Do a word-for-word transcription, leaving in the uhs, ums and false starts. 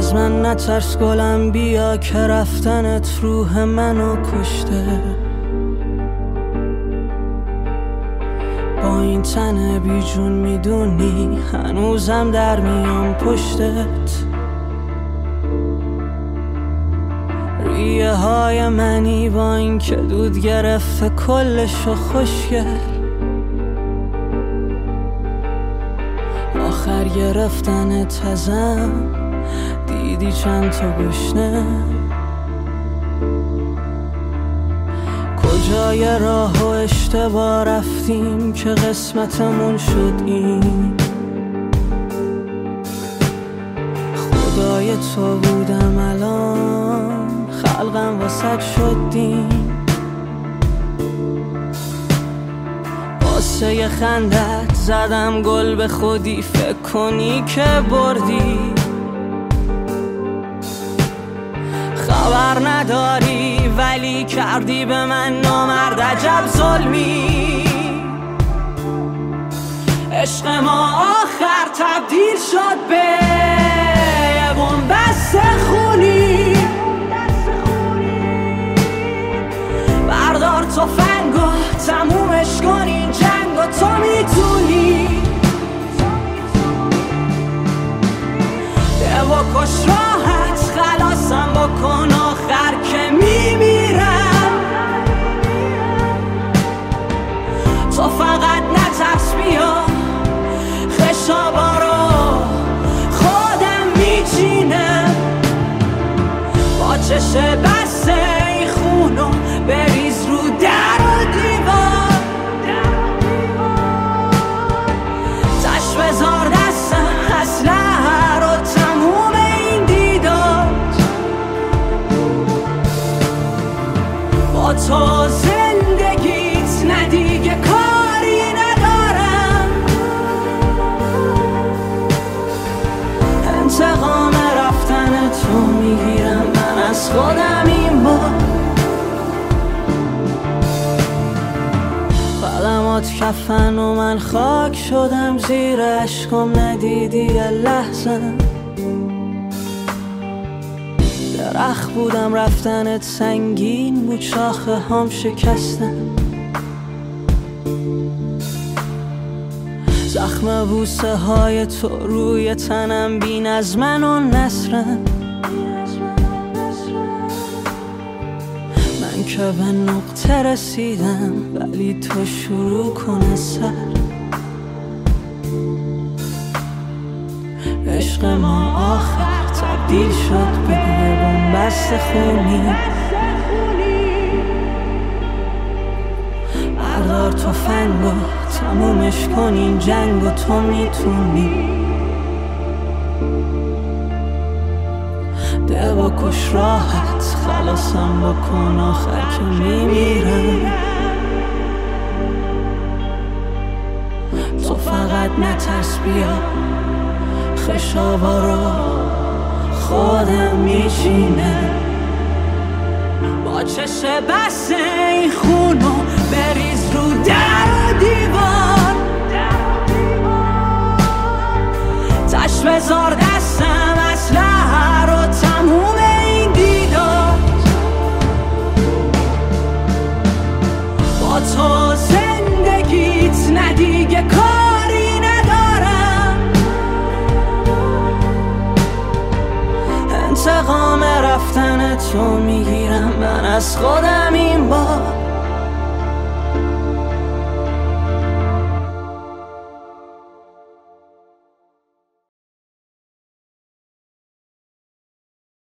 از من نترس گلم، بیا که رفتنت روح منو کشته. با این تن بی جون میدونی هنوزم در میام پشتت. ریه های منی با این که دود گرفته کلشو خوشگل. آخر گرفتنت ازم دیدی چند تا گشنه. کجای راه و اشتباه رفتیم که قسمتمون شد این. خدای تو بودم الان خلقم واسد شد دین. واسه یه خندت زدم گل به خودی، فکر کنی که بردی. خبر نداری ولی کردی به من نامرد، عجب ظلمی. عشق ما آخر تبدیل شد به یه بنبست خونی. بردار تفنگو تمومش کن این جنگو، تو میتونی. ده و کش راحت خلاصم بکن آخر که میمیرم. تو فقط نترس بیا خشابا رو خودم میچینم. با چش بسته این خونو بریز رو در و دیوار. تش بذار دستم اسلحه رو تموم این دیدار. با تو زندگیت ندیگه کاری ندارم. انتقام رفتن تو میگیرم من از خودم این بار. قدمات کفن و من خاک شدم زیر عشقم، ندیدی یه لحظه. درخت بودم رفتنت سنگین بود، شاخه هم شکستم. زخم بوسه های تو روی تنم بین از من و نسرم. من که به نقطه رسیدم ولی تو شروع کن سر. عشق ما آخر تبدیل شد به یه بنبست خونی. بردار تفنگو تمومش کن این جنگو، تو میتونی. ده و کش راحت خلاصم بکن آخر که میمیرم. تو فقط نترس بیا خشابا رو خودم میچینم. با چش بسته این خونو بریز رو در و دیوار. تش بذار دستم اسلحه رو تموم این دیدار. با تو زندگیت ندیگه کاری ندارم. انتقام رفتن تو میگیرم من از خودم این بار.